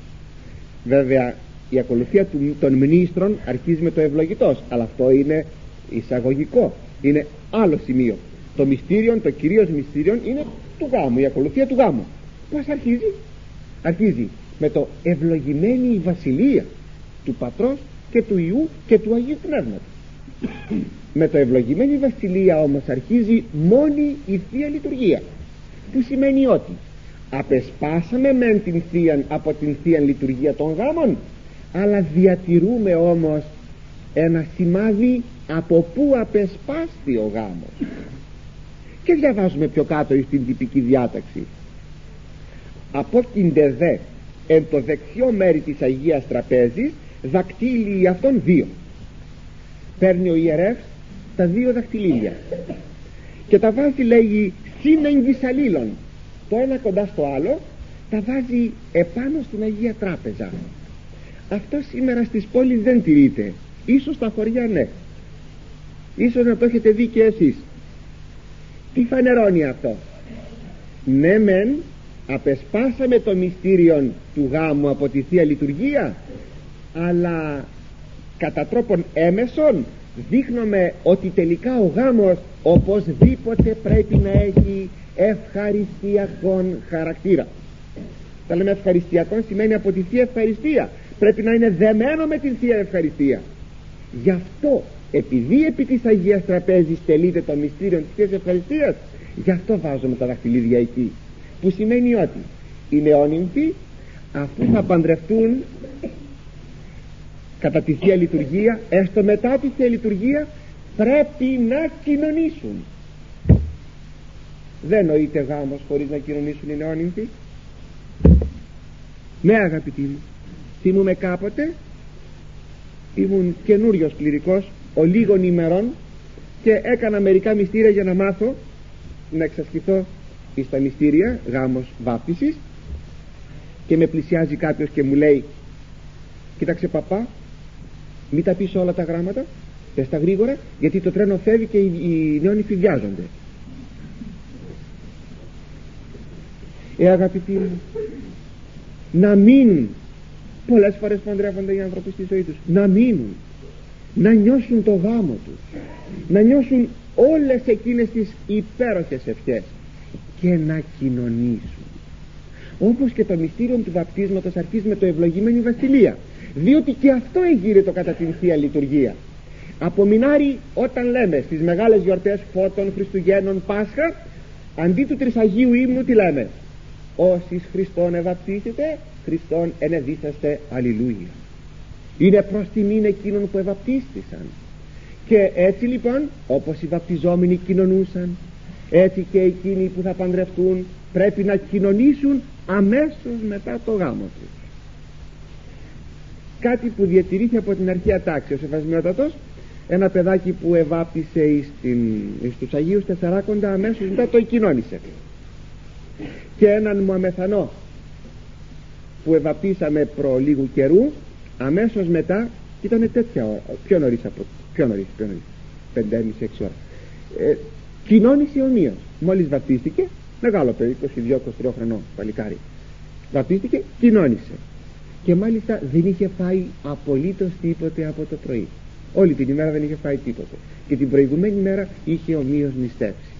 Βέβαια η ακολουθία των μνήστρων αρχίζει με το ευλογητός, αλλά αυτό είναι εισαγωγικό, είναι άλλο σημείο. Το μυστήριο, το κυρίως μυστήριο είναι του γάμου, η ακολουθία του γάμου. Πώς αρχίζει? Αρχίζει με το ευλογημένη η βασιλεία του Πατρός και του Υιού και του Αγίου Πνεύματος. Με το ευλογημένη βασιλεία όμως αρχίζει μόνη η Θεία Λειτουργία, που σημαίνει ότι απεσπάσαμε μεν από την Θεία Λειτουργία των γάμων, αλλά διατηρούμε όμως ένα σημάδι από πού απεσπάστη ο γάμος. Και διαβάζουμε πιο κάτω στην τυπική διάταξη: απόκεινται δε εν το δεξιό μέρη της Αγίας Τραπέζης δακτύλιοι αυτών δύο. Παίρνει ο ιερεύς τα δύο δακτυλίδια και τα βάζει, λέγει, σύνεγγις αλλήλων, το ένα κοντά στο άλλο, τα βάζει επάνω στην Αγία Τράπεζα. Αυτό σήμερα στις πόλεις δεν τηρείται, ίσως στα χωριά ναι, ίσως να το έχετε δει και εσείς. Τι φανερώνει αυτό? Ναι μεν απεσπάσαμε το μυστήριο του γάμου από τη Θεία Λειτουργία, αλλά κατά τρόπον έμεσον δείχνουμε ότι τελικά ο γάμος οπωσδήποτε πρέπει να έχει ευχαριστιακόν χαρακτήρα. Τα λέμε ευχαριστιακόν σημαίνει από τη Θεία Ευχαριστία, πρέπει να είναι δεμένο με την Θεία Ευχαριστία. Γι' αυτό, επειδή επί της Αγίας Τραπέζης τελείται το μυστήριο της Θείας Ευχαριστίας, γι' αυτό βάζουμε τα δαχτυλίδια εκεί, που σημαίνει ότι οι νεόνυμφοι, αφού θα παντρευτούν κατά τη Θεία Λειτουργία, έστω μετά τη Θεία Λειτουργία, πρέπει να κοινωνήσουν. Δεν νοείται γάμος χωρίς να κοινωνήσουν οι νεόνυμφοι. Ναι, αγαπητοί μου, θυμούμαι κάποτε, ήμουν καινούριος κληρικός ολίγων ημερών και έκανα μερικά μυστήρια για να μάθω να εξασκηθώ στα μυστήρια, γάμος βάπτισης, και με πλησιάζει κάποιος και μου λέει: κοίταξε παπά, μην τα πεις όλα τα γράμματα, πες τα γρήγορα, γιατί το τρένο φεύγει και οι νεόνυμφοι βιάζονται. Αγαπητοί μου, να μείνουν, πολλές φορές παντρεύονται οι άνθρωποι στη ζωή τους, να μείνουν, να νιώσουν το γάμο τους, να νιώσουν όλες εκείνες τις υπέροχες ευχές και να κοινωνήσουν. Όπως και το μυστήριο του βαπτίσματος αρχίζει με το ευλογημένη βασιλεία, διότι και αυτό εγείρετο κατά την Θεία Λειτουργία. Απομεινάρει όταν λέμε στις μεγάλες γιορτές Φώτων, Χριστουγέννων, Πάσχα, αντί του τρισαγίου ύμνου τι λέμε? Όσοι Χριστόν ευαπτίσετε, Χριστόν ενεδίσαστε, αλληλούια. Είναι προς τιμήν εκείνων που ευαπτίστησαν. Και έτσι λοιπόν, όπως οι βαπτιζόμενοι κοινωνούσαν, έτσι και εκείνοι που θα παντρευτούν πρέπει να κοινωνήσουν αμέσως μετά το γάμο τους. Κάτι που διατηρήθηκε από την αρχαία τάξη. Ο Σεβασμιότατος, ένα παιδάκι που ευάπτισε στους Αγίους Τεσσαράκοντα, αμέσως μετά το κοινώνησε. Και έναν Μωαμεθανό που ευαπτίσαμε προ λίγου καιρού, αμέσως μετά, ήταν τέτοια ώρα, πιο νωρίς, 5,5-6 ώρα, κοινώνησε ομοίως. Μόλις βαπτίστηκε, μεγάλο παιδί, 22-23 χρονών παλικάρι, βαπτίστηκε, κοινώνησε, και μάλιστα δεν είχε φάει απολύτως τίποτε από το πρωί. Όλη την ημέρα δεν είχε φάει τίποτε, και την προηγουμένη μέρα είχε ομοίως νηστεύσει.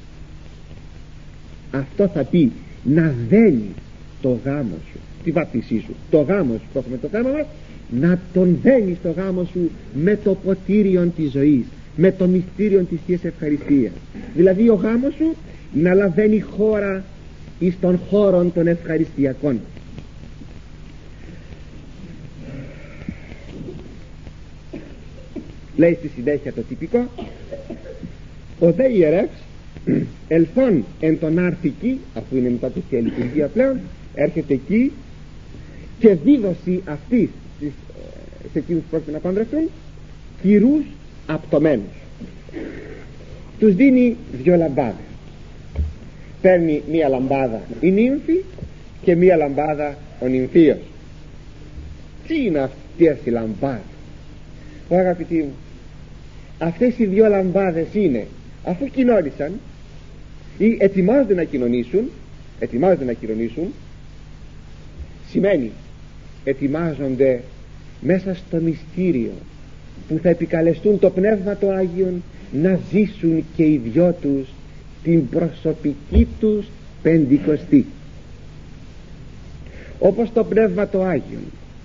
Αυτό θα πει να δένει το γάμο σου, τη βάπτισή σου, το γάμο σου που έχουμε το θέμα μας, να τον δένει στο γάμο σου με το ποτήριον της ζωής, με το μυστήριον της Θείας Ευχαριστίας. Δηλαδή ο γάμος σου να λαβαίνει χώρα εις των χώρων των ευχαριστιακών. Λέει στη συνέχεια το τυπικό: ο δε ιερεύς ελθόν εν τον άρθικη, αφού είναι μετά τη Θεία Λειτουργία πλέον, έρχεται εκεί και δίδωση αυτής σε εκείνους που πρόκειται να παντρευτούν κυρούς απτωμένους. Τους δίνει 2 λαμπάδες. Παίρνει 1 λαμπάδα η νύμφη και 1 λαμπάδα ο νυμφίος. Τι είναι αυτές οι λαμπάδες? Αγαπητοί μου, αυτές οι 2 λαμπάδες είναι, αφού κοινώνησαν ή ετοιμάζονται να κοινωνήσουν, σημαίνει ετοιμάζονται μέσα στο μυστήριο που θα επικαλεστούν το Πνεύμα το Άγιον να ζήσουν και οι 2 τους την προσωπική τους Πεντηκοστή. Όπως το Πνεύμα το Άγιον,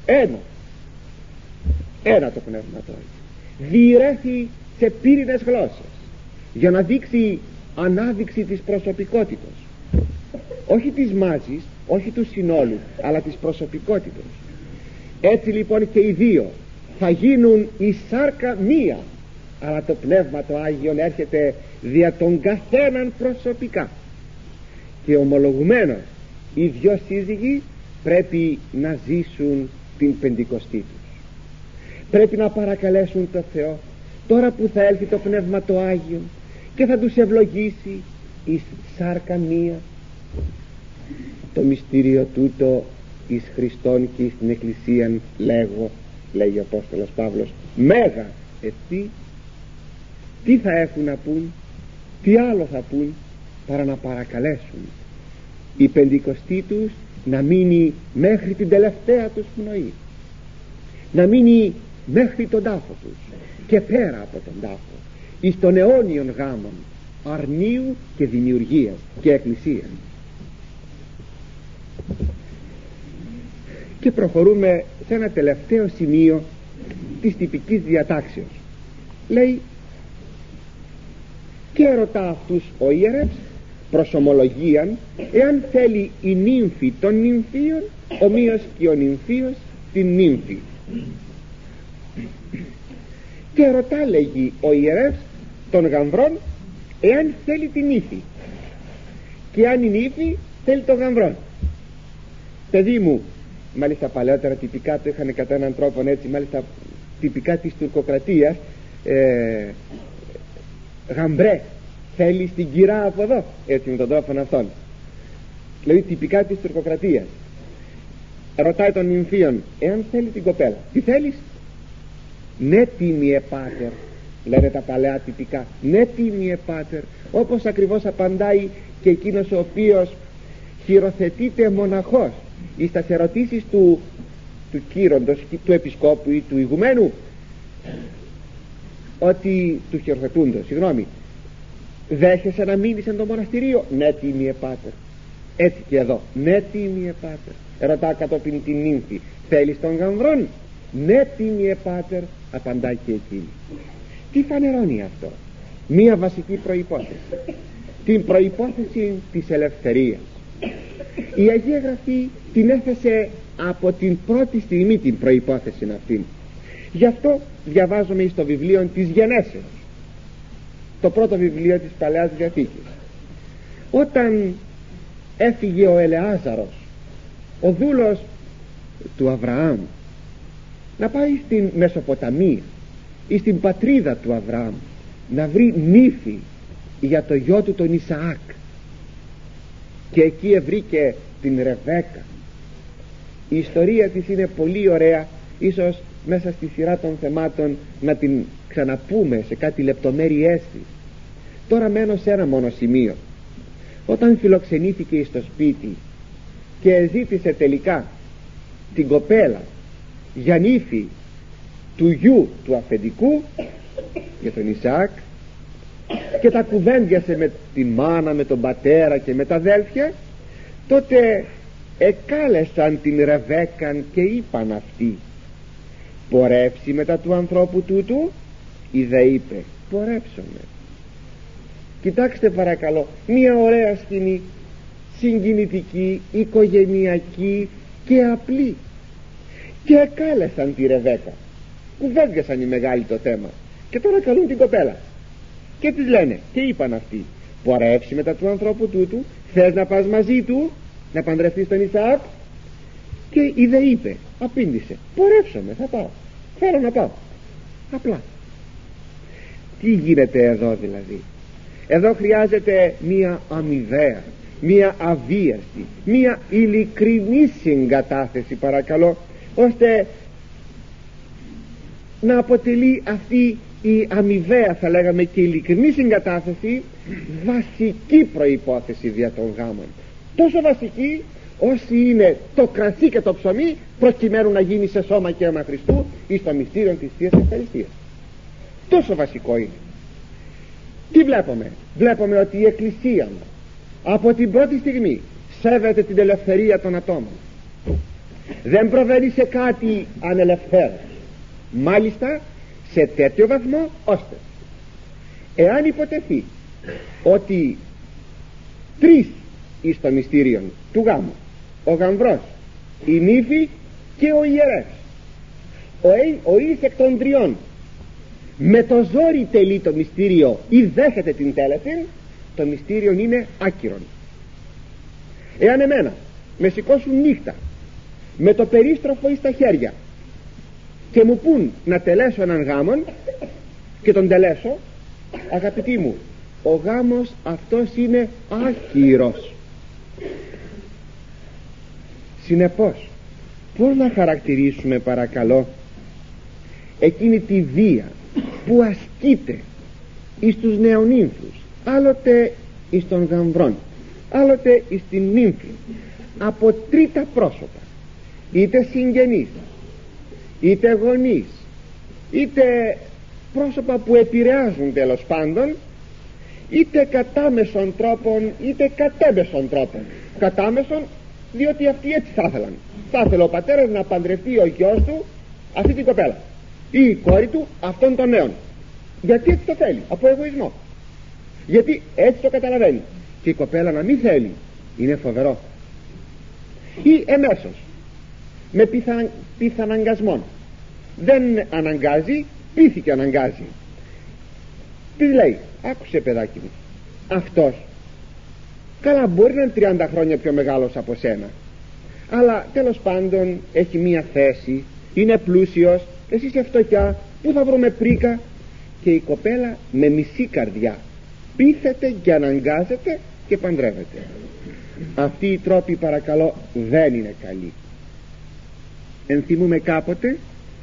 ένα το Πνεύμα το Άγιον διηρέθη σε πύρινες γλώσσες για να δείξει ανάδειξη της προσωπικότητας, όχι της μάζης, όχι του συνόλου, αλλά της προσωπικότητας. Έτσι λοιπόν και οι 2 θα γίνουν η σάρκα μία, αλλά το Πνεύμα το Άγιον έρχεται δια τον καθέναν προσωπικά και ομολογουμένως οι 2 σύζυγοι πρέπει να ζήσουν την Πεντηκοστή τους. Πρέπει να παρακαλέσουν το Θεό τώρα που θα έλθει το Πνεύμα το Άγιον και θα τους ευλογήσει εις σάρκα μία το μυστήριο τούτο εις Χριστόν και εις την Εκκλησίαν λέγω, λέει ο Απόστολος Παύλος, μέγα ευτή. Τι θα έχουν να πούν, τι άλλο θα πούν παρά να παρακαλέσουν η Πεντηκοστή τους να μείνει μέχρι την τελευταία τους πνοή, να μείνει μέχρι τον τάφο τους και πέρα από τον τάφο εις των αιώνιων γάμων αρνίου και δημιουργίας και εκκλησίας. Και προχωρούμε σε ένα τελευταίο σημείο της τυπικής διατάξεως. Λέει: και ρωτά αυτούς ο ιερεύς προς ομολογίαν εάν θέλει η νύμφη των νυμφίων ομοίως και ο νυμφίος την νύμφη. Και ρωτά, λέγει ο ιερεύς των γαμβρών, εάν θέλει την νύφη και αν η νύφη θέλει τον γαμβρόν. Παιδί μου, μάλιστα παλαιότερα τυπικά το είχαν κατά έναν τρόπο έτσι, μάλιστα τυπικά της τουρκοκρατίας, γαμπρέ, θέλεις την κυρά από εδώ, έτσι με τον τρόπο αυτόν, δηλαδή τυπικά της τουρκοκρατίας. Ρωτάει τον νυμφίον εάν θέλει την κοπέλα. Τι θέλεις? Ναι τίμιε πάτερ, λένε τα παλαιά τυπικά, ναι τίμιε πάτερ, όπως ακριβώς απαντάει και εκείνος ο οποίος χειροθετείται μοναχός εις τας ερωτήσεις του κύροντος, του επισκόπου ή του ηγουμένου, ότι του χειροθετούντος, συγγνώμη, δέχεσαι να μείνεις εν το μοναστηρίο? Ναι τίμιε πάτερ. Έτσι και εδώ, ναι τίμιε πάτερ. Ρωτά κατόπιν την νύμφη, θέλεις τον γαμβρόν? Ναι τίμιε πάτερ, απαντάει και εκείνη. Τι φανερώνει αυτό? Μία βασική προϋπόθεση, την προϋπόθεση της ελευθερίας. Η Αγία Γραφή την έθεσε από την πρώτη στιγμή την προϋπόθεση αυτήν. Γι' αυτό διαβάζουμε στο βιβλίο της Γενέσεως, το πρώτο βιβλίο της Παλαιάς Διαθήκης. Όταν έφυγε ο Ελεάζαρος, ο δούλος του Αβραάμ, να πάει στην Μεσοποταμία ή στην πατρίδα του Αβραάμ να βρει νύφη για το γιο του τον Ισαάκ, και εκεί ευρήκε την Ρεβέκα. Η ιστορία της είναι πολύ ωραία, ίσως μέσα στη σειρά των θεμάτων να την ξαναπούμε σε κάτι λεπτομέρειές της. Τώρα μένω σε ένα μόνο σημείο. Όταν φιλοξενήθηκε στο σπίτι και ζήτησε τελικά την κοπέλα για νύφη του γιου του αφεντικού, για τον Ισαάκ, και τα κουβέντιασε με τη μάνα, με τον πατέρα και με τα αδέλφια, τότε εκάλεσαν την Ρεβέκαν και είπαν αυτοί: πορεύσει μετά του ανθρώπου τούτου, ή δε είπε πορεύσομαι. Κοιτάξτε παρακαλώ, μια ωραία σκηνή, συγκινητική, οικογενειακή και απλή. Και εκάλεσαν τη Ρεβέκα, κουβέντιασαν οι μεγάλοι το θέμα, και τώρα καλούν την κοπέλα και της λένε, και είπαν αυτοί, πορεύσει μετά του ανθρώπου τούτου, θες να πας μαζί του να παντρευτείς τον Ισαάκ? Και η δε είπε, απήντησε, πορεύσομαι, θα πάω, θέλω να πάω. Απλά. Τι γίνεται εδώ δηλαδή? Εδώ χρειάζεται μία αμοιβαία, μία αβίαστη, μία ειλικρινή συγκατάθεση, παρακαλώ, ώστε να αποτελεί αυτή η αμοιβαία, θα λέγαμε, και ειλικρινή συγκατάθεση βασική προϋπόθεση δια των γάμων. Τόσο βασική όσοι είναι το κρασί και το ψωμί, προκειμένου να γίνει σε σώμα και αίμα Χριστού εις το μυστήριο της Θείας Ευχαριστίας. Τόσο βασικό είναι. Τι βλέπουμε? Βλέπουμε ότι η Εκκλησία μας από την πρώτη στιγμή σέβεται την ελευθερία των ατόμων, δεν προβαίνει σε κάτι ανελευθέρως, μάλιστα σε τέτοιο βαθμό ώστε εάν υποτεθεί ότι τρεις εις το μυστήριο του γάμου, ο γαμβρός, η νύφη και ο ιερεύς, ο εις εκ των τριών με το ζόρι τελεί το μυστήριο ή δέχεται την τέλεση, το μυστήριο είναι άκυρον. Εάν εμένα με σηκώσουν νύχτα με το περίστροφο εις τα χέρια και μου πουν να τελέσω έναν γάμον και τον τελέσω, αγαπητοί μου, ο γάμος αυτός είναι άκυρος. Συνεπώς, πώς να χαρακτηρίσουμε παρακαλώ εκείνη τη βία που ασκείται εις τους νεονύμφους, άλλοτε εις των γαμβρών, άλλοτε εις την νύμφη, από τρίτα πρόσωπα, είτε συγγενείς, είτε γονείς, είτε πρόσωπα που επηρεάζουν τέλος πάντων, είτε κατάμεσων τρόπων είτε κατέμεσων τρόπων. Κατάμεσων διότι αυτοί έτσι θα ήθελαν. Θα ήθελε ο πατέρας να παντρευτεί ο γιος του αυτή την κοπέλα ή η κόρη του αυτών των νέων. Γιατί έτσι το θέλει, από εγωισμό. Γιατί έτσι το καταλαβαίνει. Και η κοπέλα να μην θέλει, είναι φοβερό. Ή εμέσως με πιθαναγκασμόν, δεν αναγκάζει, πείθηκε αναγκάζει. Τι λέει? Άκουσε παιδάκι μου, αυτός καλά μπορεί να είναι 30 χρόνια πιο μεγάλος από σένα, αλλά τέλος πάντων έχει μία θέση, είναι πλούσιος, εσύ είσαι φτωχιά, πού θα βρούμε πρίκα? Και η κοπέλα με μισή καρδιά πείθεται και αναγκάζεται και παντρεύεται. Αυτοί οι τρόποι παρακαλώ δεν είναι καλοί. Ενθυμούμε κάποτε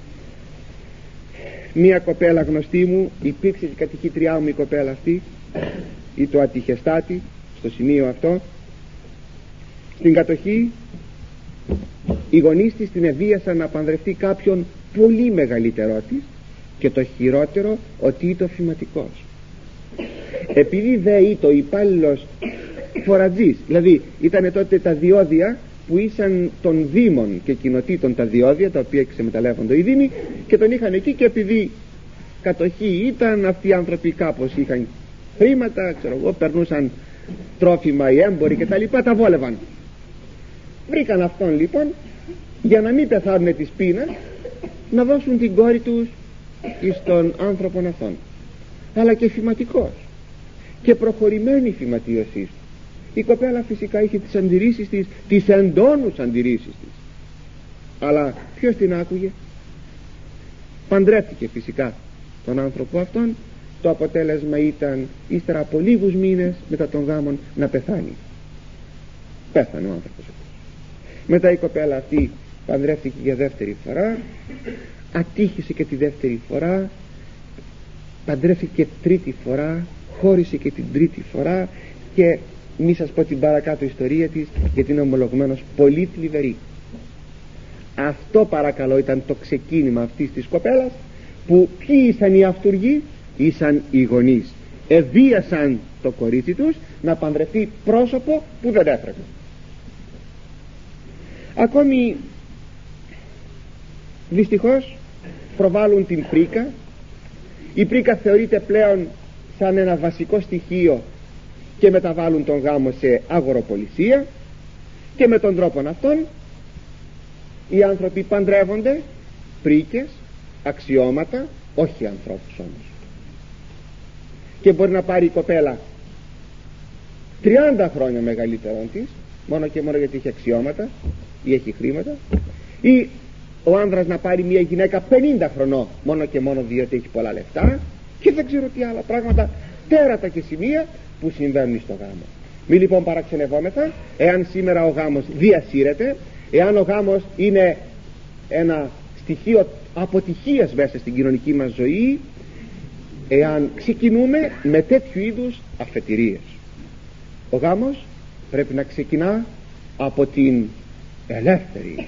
μία κοπέλα γνωστή μου, υπήρξε η κατηχήτριά μου η κοπέλα αυτή, ή το ατυχεστάτη στο σημείο αυτό. Στην κατοχή οι γονείς της την εβίασαν να παντρευτεί κάποιον πολύ μεγαλύτερό της, και το χειρότερο ότι ήταν φηματικός. Επειδή δε ήταν υπάλληλος φορατζής, δηλαδή ήταν τότε τα διόδια που ήσαν των δήμων και κοινοτήτων, τα διόδια τα οποία ξεμεταλλεύονται οι δήμοι, και τον είχαν εκεί, και επειδή κατοχή ήταν, αυτοί οι άνθρωποι κάπως είχαν χρήματα, ξέρω εγώ, περνούσαν τρόφιμα οι έμποροι και τα λοιπά, τα βόλευαν. Βρήκαν αυτόν λοιπόν, για να μην πεθάνουν της πείνας, να δώσουν την κόρη τους εις τον άνθρωπον αυτόν. Αλλά και φηματικός και προχωρημένη φηματίωσή του. Η κοπέλα φυσικά είχε τις αντιρρήσεις της, τις εντόνους αντιρρήσεις της, αλλά ποιος την άκουγε? Παντρεύτηκε φυσικά τον άνθρωπο αυτόν. Το αποτέλεσμα ήταν ύστερα από λίγους μήνες μετά τον γάμον να πεθάνει. Πέθανε ο άνθρωπος αυτός. Μετά η κοπέλα αυτή παντρεύτηκε για δεύτερη φορά, ατύχησε και τη δεύτερη φορά, παντρεύτηκε τρίτη φορά, χώρισε και την τρίτη φορά, και μη σας πω την παρακάτω ιστορία της, γιατί είναι ομολογουμένως πολύ θλιβερή. Αυτό παρακαλώ ήταν το ξεκίνημα αυτής της κοπέλας, που ποιοι ήσαν οι αυτούργοι? Ήσαν οι γονείς. Εβίασαν το κορίτσι τους να παντρευτεί πρόσωπο που δεν έπρεπε. Ακόμη δυστυχώς προβάλλουν την πρίκα. Η πρίκα θεωρείται πλέον σαν ένα βασικό στοιχείο και μεταβάλλουν τον γάμο σε αγοροπολισία, και με τον τρόπο αυτόν οι άνθρωποι παντρεύονται πρίκες, αξιώματα, όχι ανθρώπους όμως. Και μπορεί να πάρει η κοπέλα 30 χρόνια μεγαλύτερον της, μόνο και μόνο γιατί έχει αξιώματα ή έχει χρήματα, ή ο άνδρας να πάρει μια γυναίκα 50 χρονών, μόνο και μόνο διότι έχει πολλά λεφτά, και δεν ξέρω τι άλλα πράγματα, τέρατα και σημεία που συμβαίνουν στο γάμο. Μη λοιπόν παραξενευόμεθα εάν σήμερα ο γάμος διασύρεται, εάν ο γάμος είναι ένα στοιχείο αποτυχίας μέσα στην κοινωνική μας ζωή, εάν ξεκινούμε με τέτοιου είδους αφετηρίες. Ο γάμος πρέπει να ξεκινά από την ελεύθερη,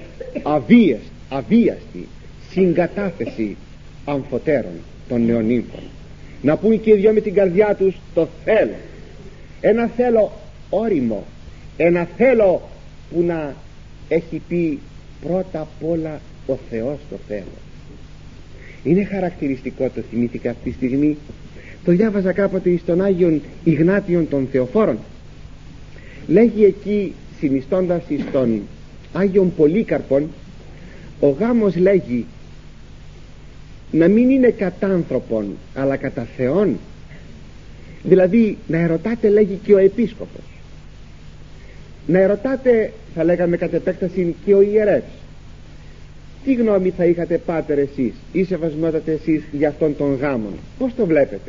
αβίαστη συγκατάθεση αμφωτέρων των νεονύμφων, να πούν και οι δυο με την καρδιά τους το θέλω, ένα θέλω όριμο, ένα θέλω που να έχει πει πρώτα απ' όλα ο Θεός το θέλω. Είναι χαρακτηριστικό, το θυμήθηκα αυτή τη στιγμή, το διάβαζα κάποτε εις τον Άγιον Ιγνάτιον των Θεοφόρων. Λέγει εκεί, συνιστώντας εις τον Άγιον Πολύκαρπον, ο γάμος, λέγει, να μην είναι κατά άνθρωπον αλλά κατά Θεόν. Δηλαδή να ερωτάτε, λέγει, και ο επίσκοπος, να ερωτάτε, θα λέγαμε κατ' επέκταση, και ο ιερεύς. Τι γνώμη θα είχατε, πάτερ, εσείς ή σεβασμότατε εσείς για αυτόν τον γάμον? Πώς το βλέπετε?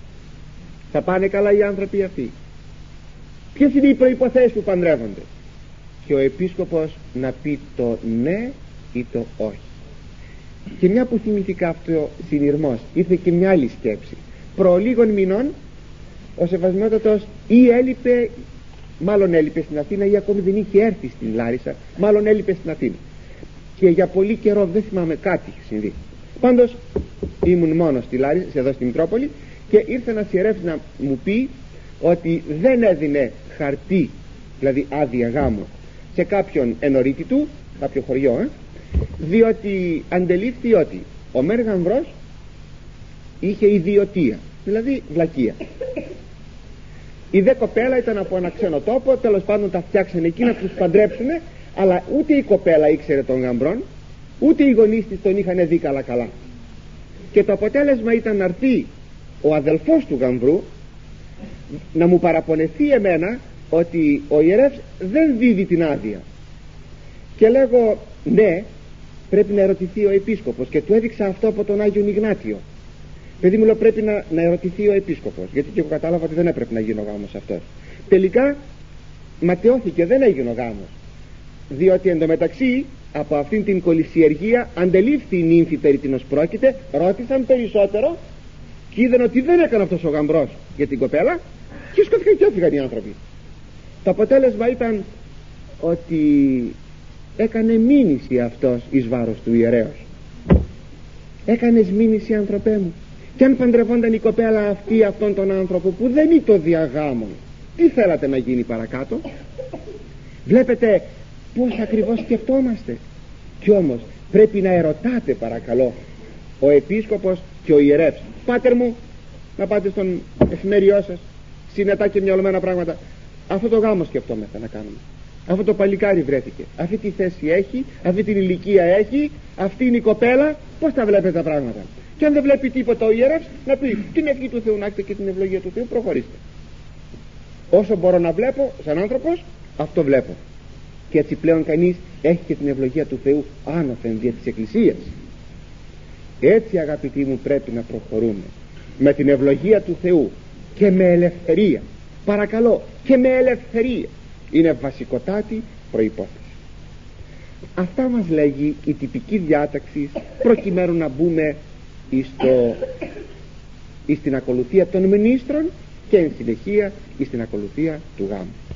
Θα πάνε καλά οι άνθρωποι αυτοί? Ποιες είναι οι προϋποθέσεις που παντρεύονται? Και ο επίσκοπος να πει το ναι ή το όχι. Και μια που θυμηθήκα αυτό συνειρμός, ήρθε και μια άλλη σκέψη. Προ λίγων μηνών ο σεβασμιότατος ή έλειπε, μάλλον έλειπε στην Αθήνα, ή ακόμη δεν είχε έρθει στην Λάρισα, μάλλον έλειπε στην Αθήνα, και για πολύ καιρό δεν θυμάμαι, κάτι είχε συμβεί. Πάντως ήμουν μόνος στη Λάρισα, εδώ στη Μητρόπολη, και ήρθε ένας ιερεύς να μου πει ότι δεν έδινε χαρτί, δηλαδή άδεια γάμου, σε κάποιον ενωρίτη του, κάποιο χωριό, διότι αντελήφθη ότι ο μέρ γαμβρός είχε ιδιωτία, δηλαδή βλακεία. Η δε κοπέλα ήταν από ένα ξένο τόπο, τέλος πάντων τα φτιάξανε εκεί να τους παντρέψουνε, αλλά ούτε η κοπέλα ήξερε τον γαμπρόν, ούτε οι γονείς της τον είχαν δει καλά. Και το αποτέλεσμα ήταν να έρθει ο αδελφός του γαμβρού να μου παραπονεθεί εμένα ότι ο ιερεύς δεν δίδει την άδεια. Και λέγω, ναι, πρέπει να ερωτηθεί ο επίσκοπος, και του έδειξα αυτό από τον Άγιον Ιγνάτιο. Παιδί μου, λέω, πρέπει να ερωτηθεί ο επίσκοπος, γιατί και εγώ κατάλαβα ότι δεν έπρεπε να γίνει ο γάμος αυτός. Τελικά ματαιώθηκε, δεν έγινε ο γάμος, διότι εντωμεταξύ από αυτήν την κολυσιεργία αντελήφθη η νύμφη περί τίνος πρόκειται, ρώτησαν περισσότερο και είδαν ότι δεν έκανε αυτός ο γαμπρός για την κοπέλα, και σκόθηκαν και έφυγαν οι άνθρωποι. Το αποτέλεσμα ήταν ότι έκανε μήνυση αυτός εις βάρος του ιερέως. Έκανες μήνυση, άνθρωπέ μου, και αν παντρευόνταν η κοπέλα αυτή αυτόν τον άνθρωπο που δεν είναι το διαγάμον, τι θέλατε να γίνει παρακάτω? Βλέπετε πως ακριβώς σκεφτόμαστε. Κι όμως πρέπει να ερωτάτε, παρακαλώ, ο επίσκοπος και ο ιερεύς. Πάτερ μου, να πάτε στον εφημεριό σας, συνετά και μυαλωμένα πράγματα. Αυτό το γάμο σκεφτόμαστε να κάνουμε. Αυτό το παλικάρι βρέθηκε, αυτή τη θέση έχει, αυτή την ηλικία έχει, αυτή είναι η κοπέλα. Πώς τα βλέπετε τα πράγματα? Και αν δεν βλέπει τίποτα ο ιερεύς, να πει την ευχή του Θεού να έχετε και την ευλογία του Θεού, προχωρήστε. Όσο μπορώ να βλέπω σαν άνθρωπος, αυτό βλέπω. Και έτσι πλέον κανείς έχει και την ευλογία του Θεού άνωθεν δια της Εκκλησίας. Έτσι, αγαπητοί μου, πρέπει να προχωρούμε με την ευλογία του Θεού και με ελευθερία. Παρακαλώ, και με ελευθερία. Είναι βασικοτάτη προϋπόθεση. Αυτά μας λέγει η τυπική διάταξη προκειμένου να μπούμε στην ακολουθία των μνήστρων και εν συνεχεία στην ακολουθία του γάμου.